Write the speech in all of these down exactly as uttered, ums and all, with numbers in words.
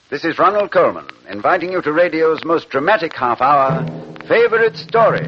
This is Ronald Coleman, inviting you to radio's most dramatic half hour, Favorite Story.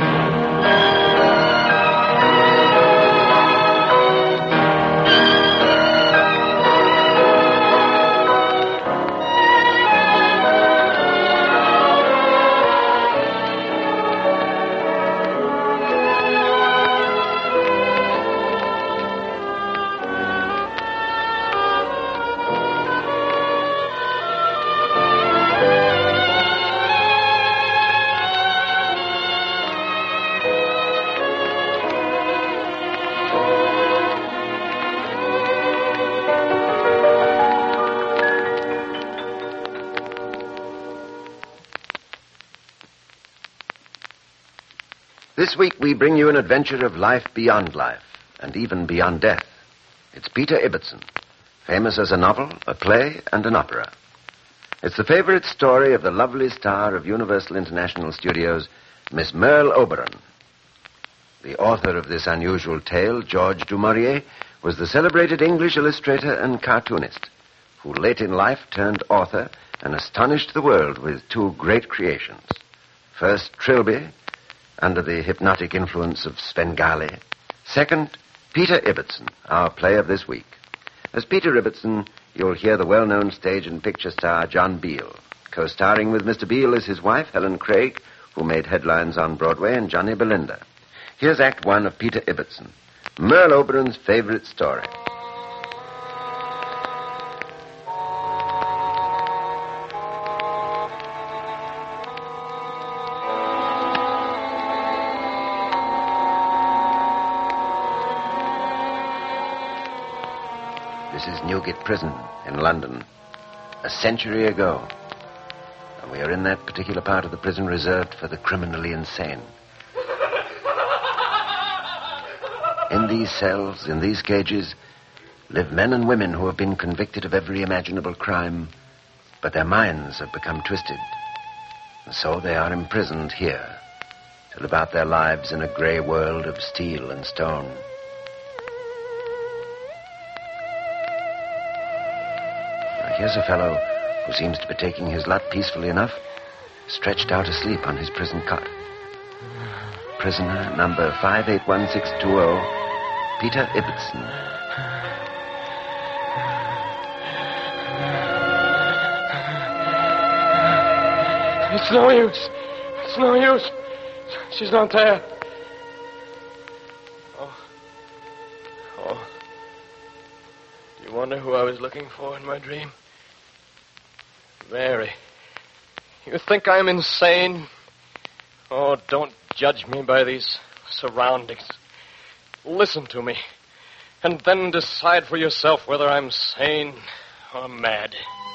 This week we bring you an adventure of life beyond life, and even beyond death. It's Peter Ibbotson, famous as a novel, a play, and an opera. It's the favorite story of the lovely star of Universal International Studios, Miss Merle Oberon. The author of this unusual tale, George du Maurier, was the celebrated English illustrator and cartoonist, who late in life turned author and astonished the world with two great creations. First, Trilby, under the hypnotic influence of Svengali. Second, Peter Ibbotson, our play of this week. As Peter Ibbotson, you'll hear the well-known stage and picture star John Beale. Co-starring with Mister Beale is his wife, Helen Craig, who made headlines on Broadway, and Johnny Belinda. Here's Act One of Peter Ibbotson, Merle Oberon's favorite story. This is Newgate Prison in London, a century ago. And we are in that particular part of the prison reserved for the criminally insane. In these cells, in these cages, live men and women who have been convicted of every imaginable crime, but their minds have become twisted. And so they are imprisoned here to live out their lives in a gray world of steel and stone. Here's a fellow who seems to be taking his lot peacefully enough, stretched out asleep on his prison cot. Prisoner number five eight one six two zero, Peter Ibbotson. It's no use. It's no use. She's not there. Oh. Oh. You wonder who I was looking for in my dream? Mary, you think I'm insane? Oh, don't judge me by these surroundings. Listen to me, and then decide for yourself whether I'm sane or mad.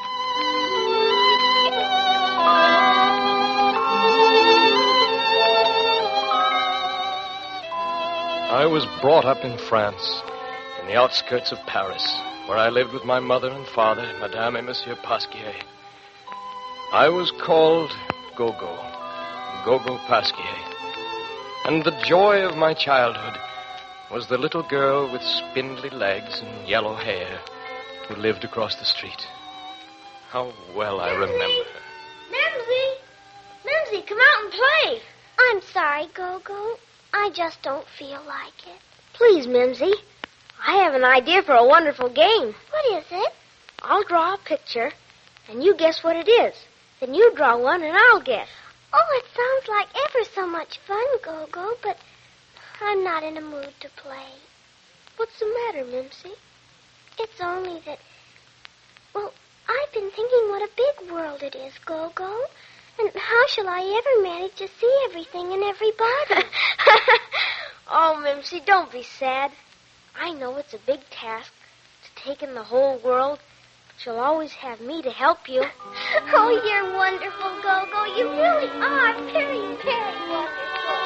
I was brought up in France, in the outskirts of Paris, where I lived with my mother and father, Madame and Monsieur Pasquier. I was called Gogo, Gogo Pasquier. And the joy of my childhood was the little girl with spindly legs and yellow hair who lived across the street. How well I remember her. Mimsy! Mimsy, come out and play. I'm sorry, Gogo. I just don't feel like it. Please, Mimsy. I have an idea for a wonderful game. What is it? I'll draw a picture, and you guess what it is. Then you draw one, and I'll guess. Oh, it sounds like ever so much fun, Gogo, but I'm not in a mood to play. What's the matter, Mimsy? It's only that, well, I've been thinking what a big world it is, Gogo. And how shall I ever manage to see everything and everybody? Oh, Mimsy, don't be sad. I know it's a big task to take in the whole world, but you'll always have me to help you. Oh, you're wonderful, Gogo. You really are very, very wonderful.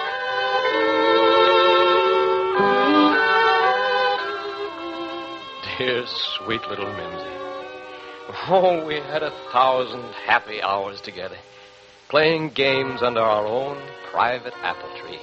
Dear, sweet little Mimsy. Oh, we had a thousand happy hours together, playing games under our own private apple tree.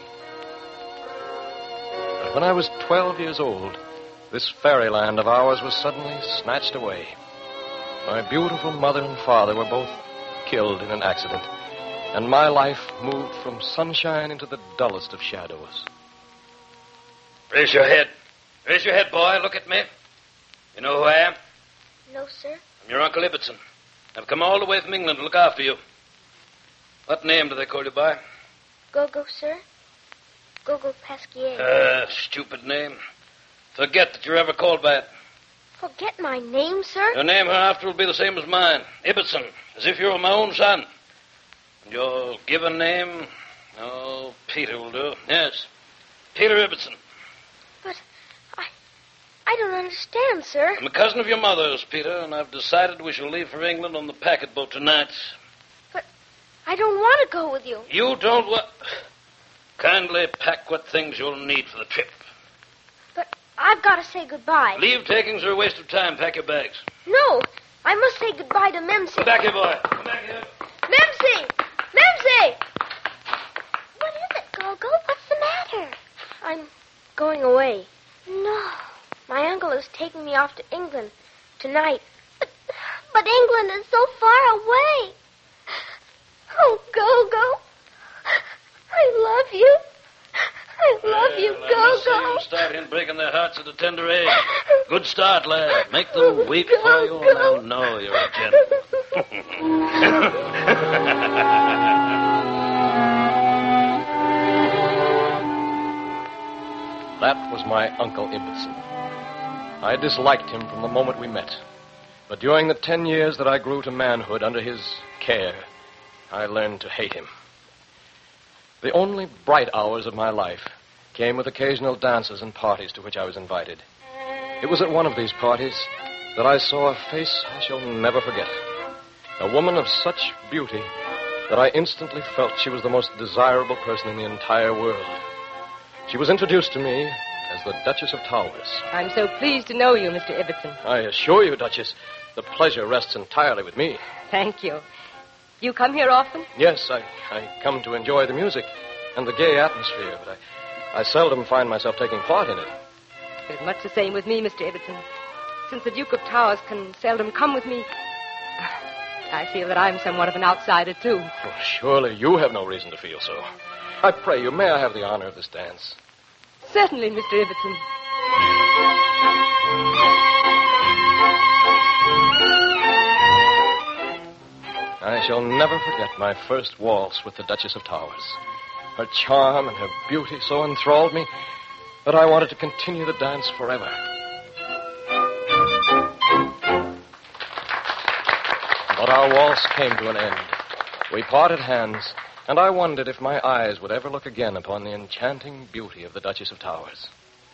But when I was twelve years old, this fairyland of ours was suddenly snatched away. My beautiful mother and father were both killed in an accident, and my life moved from sunshine into the dullest of shadows. Raise your head. Raise your head, boy. Look at me. You know who I am? No, sir. I'm your Uncle Ibbotson. I've come all the way from England to look after you. What name do they call you by? Gogo, sir. Gogo Pasquier. Ah, stupid name. Forget that you're ever called by it. Forget my name, sir? Your name hereafter will be the same as mine, Ibbotson, as if you were my own son. And your given name? Oh, Peter will do. Yes, Peter Ibbotson. But I... I don't understand, sir. I'm a cousin of your mother's, Peter, and I've decided we shall leave for England on the packet boat tonight. But I don't want to go with you. You don't want... Kindly pack what things you'll need for the trip. But I've got to say goodbye. Leave takings are a waste of time. Pack your bags. No, I must say goodbye to Memsy. Come back here, boy. Come back here. Memsy! Memsy! What is it, Gogo? What's the matter? I'm going away. No. My uncle is taking me off to England tonight. But, but England is so far away. Oh, Gogo. I love you. I love you, Well, I must see Gogo. you start in breaking their hearts at a tender age. Good start, lad. Make them Oh, weep for you, and Gogo. they'll know you're a gentleman. That was my Uncle Ibbotson. I disliked him from the moment we met. But during the ten years that I grew to manhood under his care, I learned to hate him. The only bright hours of my life came with occasional dances and parties to which I was invited. It was at one of these parties that I saw a face I shall never forget. A woman of such beauty that I instantly felt she was the most desirable person in the entire world. She was introduced to me as the Duchess of Towers. I'm so pleased to know you, Mister Ibbotson. I assure you, Duchess, the pleasure rests entirely with me. Thank you. You come here often? Yes, I, I come to enjoy the music and the gay atmosphere, but I, I seldom find myself taking part in it. It's much the same with me, Mister Ibbotson. Since the Duke of Towers can seldom come with me, I feel that I'm somewhat of an outsider, too. Oh, surely you have no reason to feel so. I pray you, may I have the honor of this dance? Certainly, Mister Ibbotson. I shall never forget my first waltz with the Duchess of Towers. Her charm and her beauty so enthralled me that I wanted to continue the dance forever. But our waltz came to an end. We parted hands, and I wondered if my eyes would ever look again upon the enchanting beauty of the Duchess of Towers.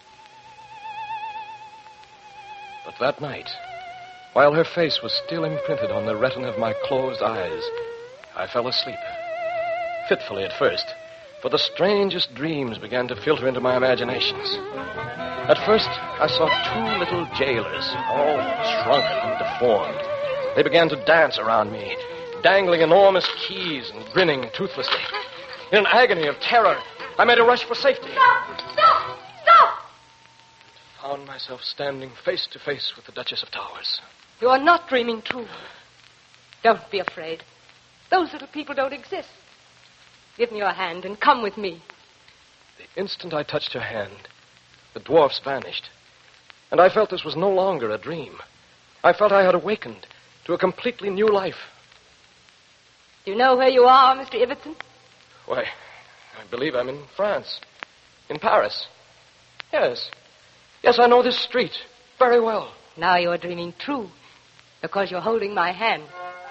But that night, while her face was still imprinted on the retina of my closed eyes, I fell asleep. Fitfully at first, for the strangest dreams began to filter into my imaginations. At first, I saw two little jailers, all shrunken and deformed. They began to dance around me, dangling enormous keys and grinning toothlessly. In an agony of terror, I made a rush for safety. Stop! Stop! Stop! I found myself standing face to face with the Duchess of Towers. You are not dreaming true. Don't be afraid. Those little people don't exist. Give me your hand and come with me. The instant I touched her hand, the dwarfs vanished. And I felt this was no longer a dream. I felt I had awakened to a completely new life. Do you know where you are, Mister Ibbotson? Why, I believe I'm in France. In Paris. Yes. Yes, I know this street very well. Now you're dreaming true, because you're holding my hand.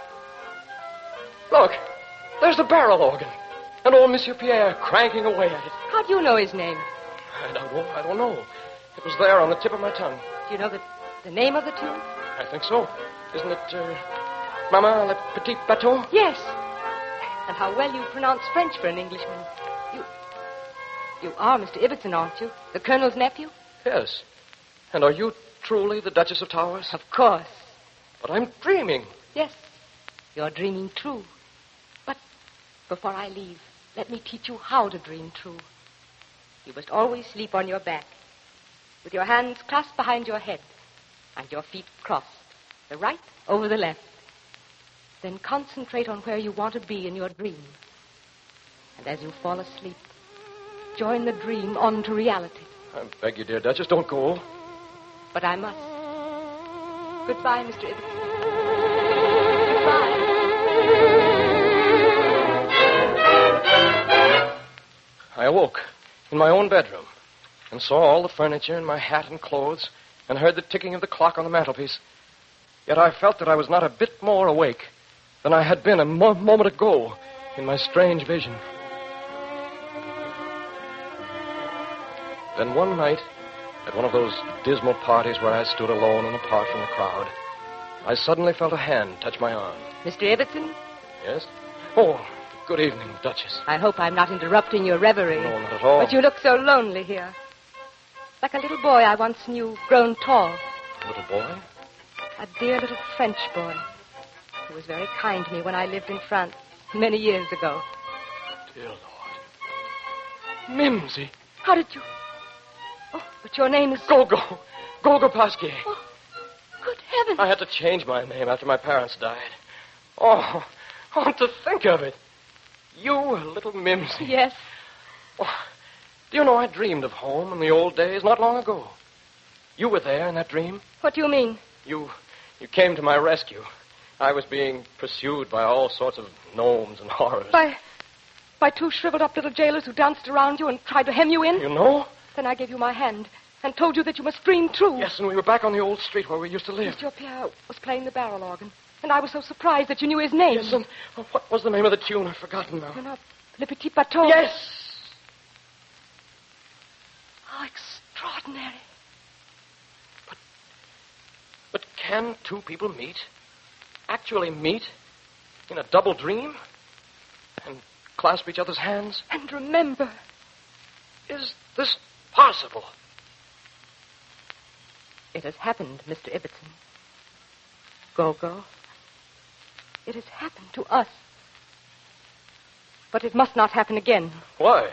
Look, there's the barrel organ. And old Monsieur Pierre cranking away at it. How do you know his name? I don't know. I don't know. It was there on the tip of my tongue. Do you know the, the name of the tune? I think so. Isn't it, uh, Maman le Petit Bateau? Yes. And how well you pronounce French for an Englishman. You, you are Mister Ibbotson, aren't you? The Colonel's nephew? Yes. And are you truly the Duchess of Towers? Of course. But I'm dreaming. Yes, you're dreaming true. But before I leave, let me teach you how to dream true. You must always sleep on your back, with your hands clasped behind your head and your feet crossed. The right over the left. Then concentrate on where you want to be in your dream. And as you fall asleep, join the dream on to reality. I beg you, dear Duchess, don't go. But I must. Goodbye, Mister Ibbotson. Goodbye. I awoke in my own bedroom and saw all the furniture and my hat and clothes and heard the ticking of the clock on the mantelpiece. Yet I felt that I was not a bit more awake than I had been a mo- moment ago in my strange vision. Then one night, at one of those dismal parties where I stood alone and apart from the crowd, I suddenly felt a hand touch my arm. Mister Ibbotson? Yes? Oh, good evening, Duchess. I hope I'm not interrupting your reverie. No, not at all. But you look so lonely here. Like a little boy I once knew, grown tall. A little boy? A dear little French boy who was very kind to me when I lived in France many years ago. Dear Lord. Mimsy. How did you... Oh, but your name is... Gogo. Gogo Pasquier. Oh, good heavens. I had to change my name after my parents died. Oh, oh, to think of it. You, a little Mimsy. Yes. Oh, do you know, I dreamed of home in the old days not long ago. You were there in that dream. What do you mean? You, you came to my rescue. I was being pursued by all sorts of gnomes and horrors. By, by two shriveled-up little jailers who danced around you and tried to hem you in? You know? Then I gave you my hand and told you that you must dream true. Yes, and we were back on the old street where we used to live. Monsieur Pierre was playing the barrel organ, and I was so surprised that you knew his name. Yes, and oh, what was the name of the tune? I've forgotten now. You know, Le Petit Bateau. Yes! How extraordinary. But, but can two people meet? Actually meet? In a double dream? And clasp each other's hands? And remember. Is this possible? It has happened, Mister Ibbotson. Gogo. It has happened to us. But it must not happen again. Why?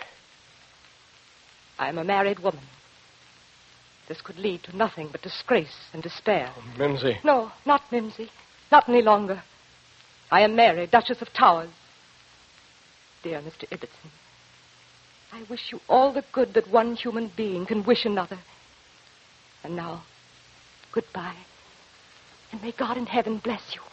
I am a married woman. This could lead to nothing but disgrace and despair. Oh, Mimsy. No, not Mimsy. Not any longer. I am Mary, Duchess of Towers. Dear Mister Ibbotson, I wish you all the good that one human being can wish another. And now, goodbye. And may God in heaven bless you.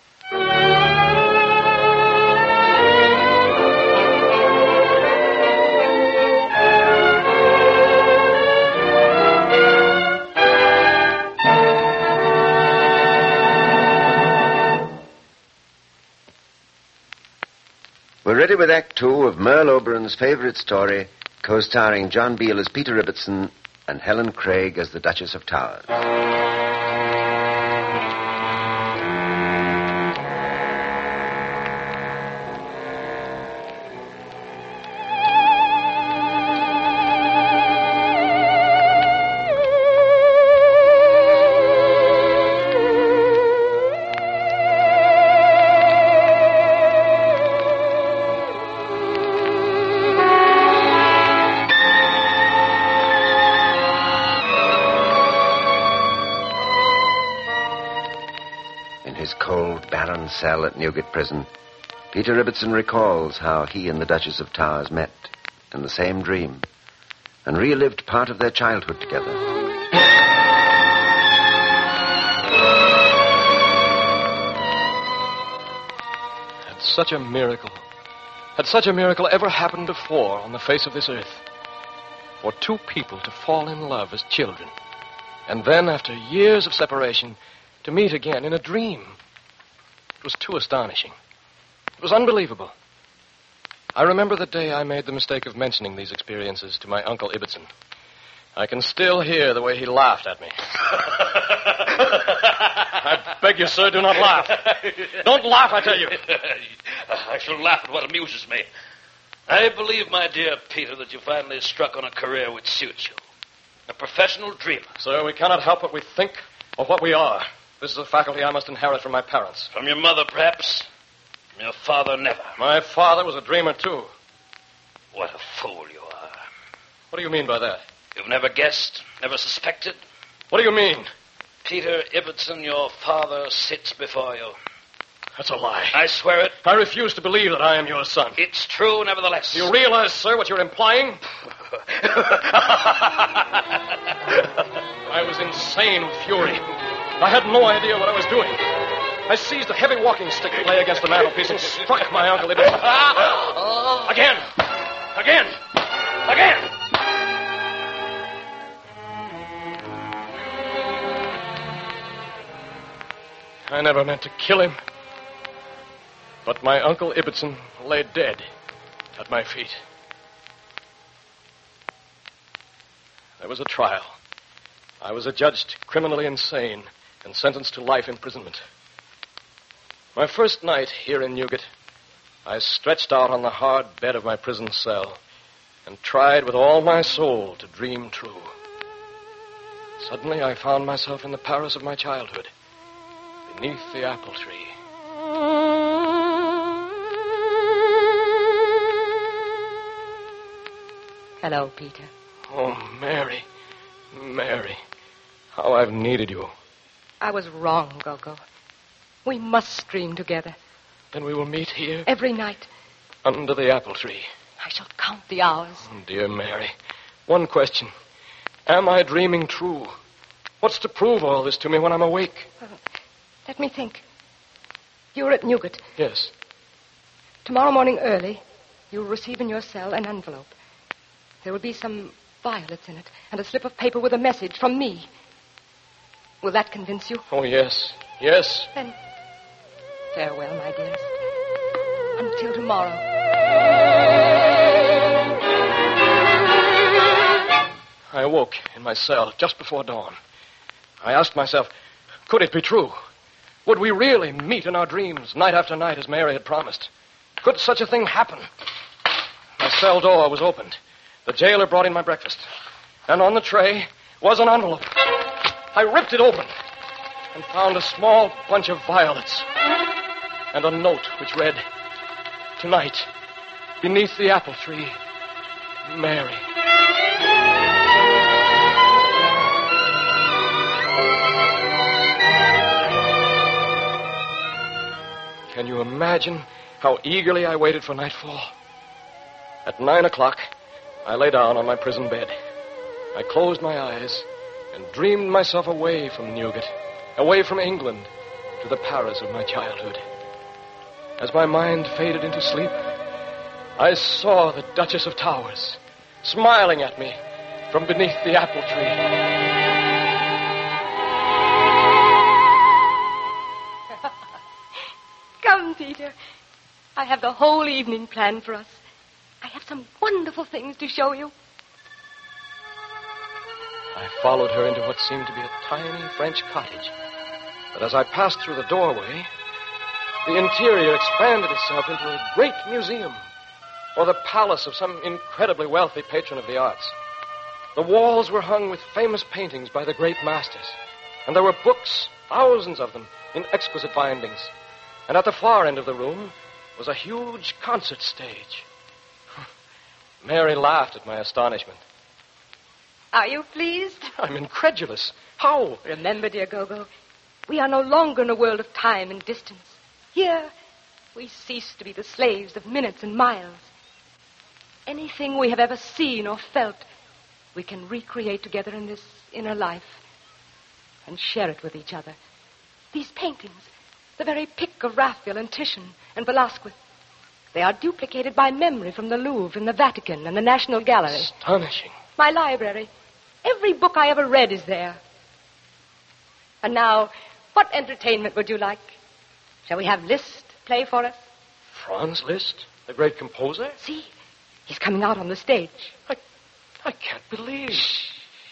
We're ready with Act Two of Merle Oberon's favorite story, co-starring John Beale as Peter Ibbotson and Helen Craig as the Duchess of Towers. Cell at Newgate Prison, Peter Ibbotson recalls how he and the Duchess of Towers met in the same dream and relived part of their childhood together. Had such a miracle, had such a miracle ever happened before on the face of this earth? For two people to fall in love as children, and then, after years of separation, to meet again in a dream. It was too astonishing. It was unbelievable. I remember the day I made the mistake of mentioning these experiences to my Uncle Ibbotson. I can still hear the way he laughed at me. I beg you, sir, do not laugh. Don't laugh, I tell you. I shall laugh at what amuses me. I believe, my dear Peter, that you finally struck on a career which suits you. A professional dreamer. Sir, we cannot help what we think or what we are. This is a faculty I must inherit from my parents. From your mother, perhaps. From your father, never. My father was a dreamer, too. What a fool you are. What do you mean by that? You've never guessed, never suspected? What do you mean? Peter Ibbotson, your father, sits before you. That's a lie. I swear it. I refuse to believe that I am your son. It's true, nevertheless. Do you realize, sir, what you're implying? I was insane with fury. I had no idea what I was doing. I seized a heavy walking stick that lay against the mantelpiece and struck my Uncle Ibbotson. Again! Again! Again! I never meant to kill him. But my Uncle Ibbotson lay dead at my feet. There was a trial. I was adjudged criminally insane and sentenced to life imprisonment. My first night here in Newgate, I stretched out on the hard bed of my prison cell and tried with all my soul to dream true. Suddenly I found myself in the Paris of my childhood, beneath the apple tree. Hello, Peter. Oh, Mary, Mary, how I've needed you. I was wrong, Gogo. We must dream together. Then we will meet here? Every night. Under the apple tree. I shall count the hours. Oh, dear Mary, one question. Am I dreaming true? What's to prove all this to me when I'm awake? Uh, let me think. You're at Newgate. Yes. Tomorrow morning early, you'll receive in your cell an envelope. There will be some violets in it and a slip of paper with a message from me. Will that convince you? Oh, yes. Yes. Then farewell, my dearest. Until tomorrow. I awoke in my cell just before dawn. I asked myself, could it be true? Would we really meet in our dreams night after night as Mary had promised? Could such a thing happen? My cell door was opened. The jailer brought in my breakfast. And on the tray was an envelope. I ripped it open and found a small bunch of violets and a note which read, "Tonight, beneath the apple tree, Mary." Can you imagine how eagerly I waited for nightfall? At nine o'clock, I lay down on my prison bed. I closed my eyes and dreamed myself away from Newgate, away from England, to the Paris of my childhood. As my mind faded into sleep, I saw the Duchess of Towers smiling at me from beneath the apple tree. Come, Peter. I have the whole evening planned for us. I have some wonderful things to show you. I followed her into what seemed to be a tiny French cottage. But as I passed through the doorway, the interior expanded itself into a great museum, or the palace of some incredibly wealthy patron of the arts. The walls were hung with famous paintings by the great masters, and there were books, thousands of them, in exquisite bindings. And at the far end of the room was a huge concert stage. Mary laughed at my astonishment. Are you pleased? I'm incredulous. How? Remember, dear Gogo, we are no longer in a world of time and distance. Here, we cease to be the slaves of minutes and miles. Anything we have ever seen or felt, we can recreate together in this inner life and share it with each other. These paintings, the very pick of Raphael and Titian and Velasquez, they are duplicated by memory from the Louvre and the Vatican and the National Gallery. Astonishing. My library. Every book I ever read is there. And now, what entertainment would you like? Shall we have Liszt play for us? Franz Liszt, the great composer? See, he's coming out on the stage. I, I can't believe. Shh.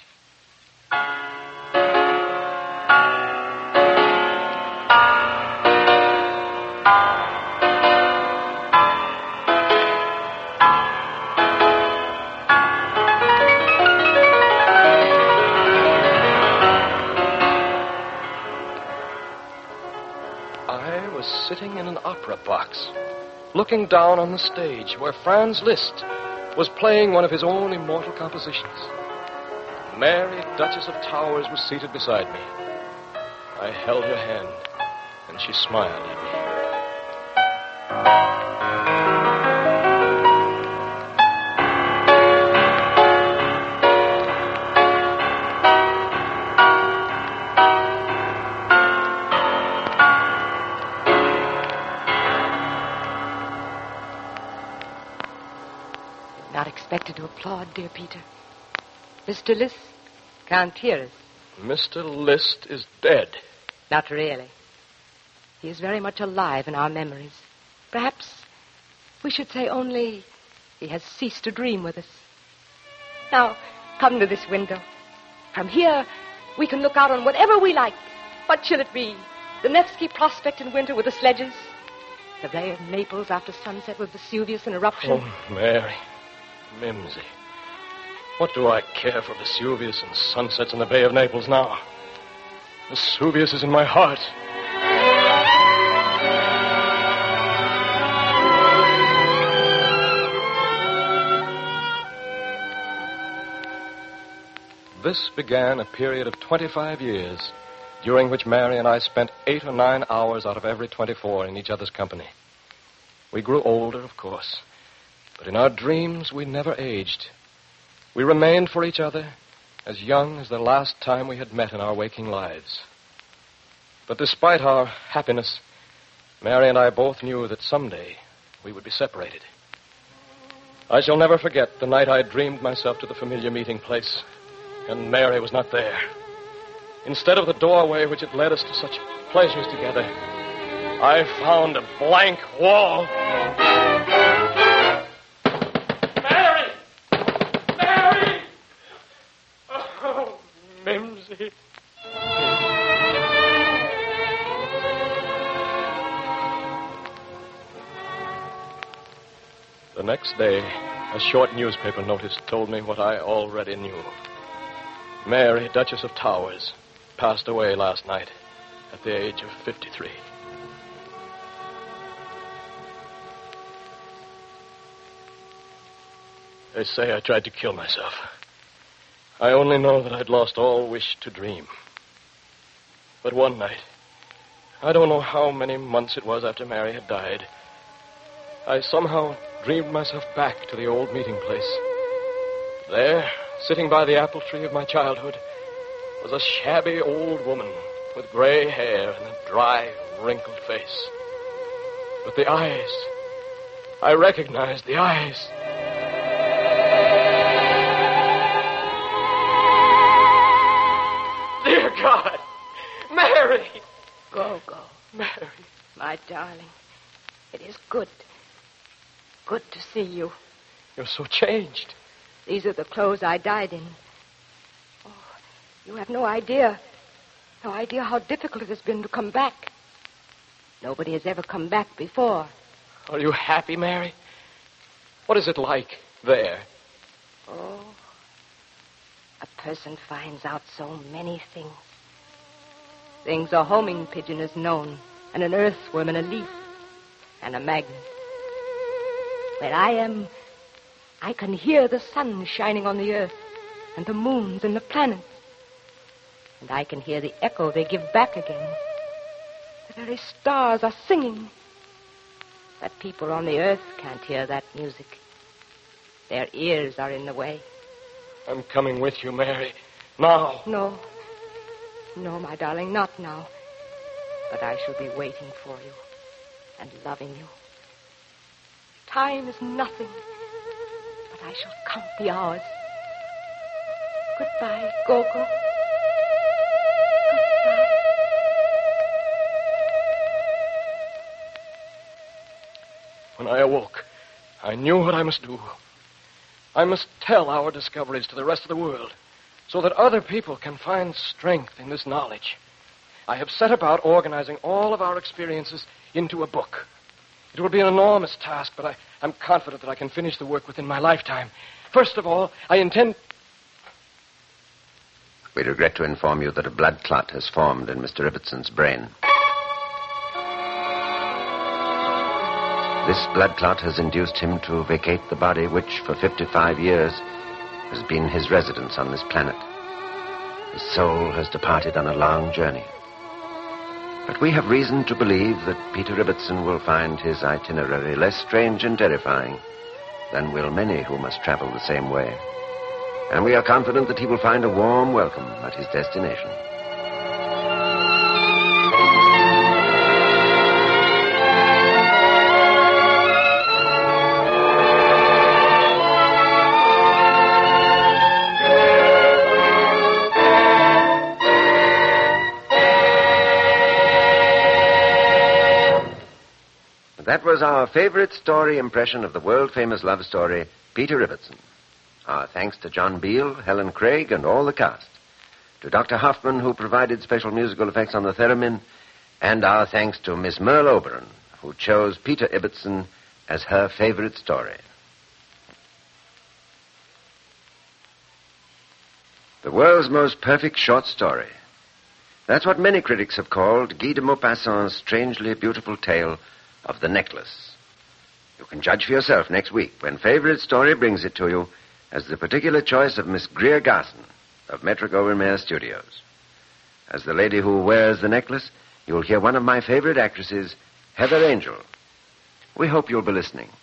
Sitting in an opera box, looking down on the stage where Franz Liszt was playing one of his own immortal compositions. Mary, Duchess of Towers, was seated beside me. I held her hand, and she smiled at me. Not expected to applaud, dear Peter. Mister List can't hear us. Mister List is dead. Not really. He is very much alive in our memories. Perhaps we should say only he has ceased to dream with us. Now, come to this window. From here, we can look out on whatever we like. What shall it be? The Nevsky Prospect in winter with the sledges? The Bay of Naples after sunset with Vesuvius in eruption? Oh, Mary. Mimsy. What do I care for Vesuvius and sunsets in the Bay of Naples now? Vesuvius is in my heart. This began a period of twenty-five years, during which Mary and I spent eight or nine hours out of every twenty-four in each other's company. We grew older, of course, but in our dreams we never aged. We remained for each other as young as the last time we had met in our waking lives. But despite our happiness, Mary and I both knew that someday we would be separated. I shall never forget the night I dreamed myself to the familiar meeting place, and Mary was not there. Instead of the doorway which had led us to such pleasures together, I found a blank wall. Mary! Mary! Oh, Mimsy. The next day, a short newspaper notice told me what I already knew. Mary, Duchess of Towers, passed away last night at the age of fifty-three. They say I tried to kill myself. I only know that I'd lost all wish to dream. But one night, I don't know how many months it was after Mary had died, I somehow dreamed myself back to the old meeting place. There, sitting by the apple tree of my childhood, was a shabby old woman with gray hair and a dry, wrinkled face. But the eyes, I recognized the eyes. Dear God, Mary! Go, go. Mary. My darling, it is good. Good to see you. You're so changed. These are the clothes I died in. Oh, you have no idea. No idea how difficult it has been to come back. Nobody has ever come back before. Are you happy, Mary? What is it like there? Oh, a person finds out so many things. Things a homing pigeon has known, and an earthworm and a leaf, and a magnet. Where I am, I can hear the sun shining on the earth, and the moons and the planets. And I can hear the echo they give back again. The very stars are singing. But people on the earth can't hear that music. Their ears are in the way. I'm coming with you, Mary. Now. No. No, my darling, not now. But I shall be waiting for you and loving you. Time is nothing, but I shall count the hours. Goodbye, Gogo. Goodbye. When I awoke, I knew what I must do. I must tell our discoveries to the rest of the world so that other people can find strength in this knowledge. I have set about organizing all of our experiences into a book. It will be an enormous task, but I, I'm confident that I can finish the work within my lifetime. First of all, I intend... We regret to inform you that a blood clot has formed in Mister Ibbotson's brain. This blood clot has induced him to vacate the body which, for fifty-five years, has been his residence on this planet. His soul has departed on a long journey. But we have reason to believe that Peter Ibbotson will find his itinerary less strange and terrifying than will many who must travel the same way. And we are confident that he will find a warm welcome at his destination. That was our favorite story impression of the world-famous love story, Peter Ibbotson. Our thanks to John Beale, Helen Craig, and all the cast. To Doctor Hoffman, who provided special musical effects on the theremin. And our thanks to Miss Merle Oberon, who chose Peter Ibbotson as her favorite story. The world's most perfect short story. That's what many critics have called Guy de Maupassant's strangely beautiful tale of The Necklace. You can judge for yourself next week when Favorite Story brings it to you as the particular choice of Miss Greer Garson of Metro-Goldwyn-Mayer Studios. As the lady who wears the necklace, you'll hear one of my favorite actresses, Heather Angel. We hope you'll be listening.